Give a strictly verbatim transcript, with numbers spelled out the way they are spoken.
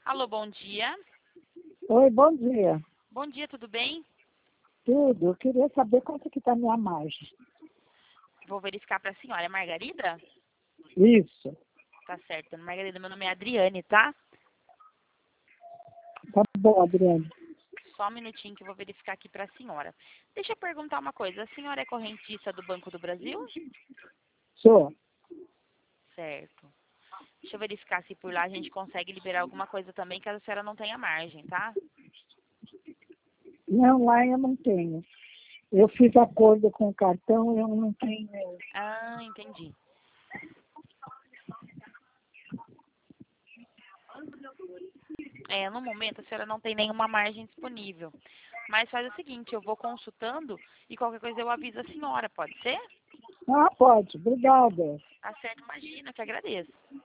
Alô, bom dia. Oi, bom dia. Bom dia, tudo bem? Tudo. Eu queria saber quanto que está a minha margem. Vou verificar para a senhora. É Margarida? Isso. Tá certo, dona Margarida. Meu nome é Adriane, tá? Tá bom, Adriane. Só um minutinho que eu vou verificar aqui para a senhora. Deixa eu perguntar uma coisa. A senhora é correntista do Banco do Brasil? Sou. Certo. Deixa eu verificar se por lá a gente consegue liberar alguma coisa também, caso a senhora não tenha margem, tá? Não, lá eu não tenho. Eu fiz acordo com o cartão e eu não tenho. Ah, entendi. É, no momento a senhora não tem nenhuma margem disponível. Mas faz o seguinte, eu vou consultando e qualquer coisa eu aviso a senhora, pode ser? Ah, pode. Obrigada. Tá certo, imagina, que agradeço.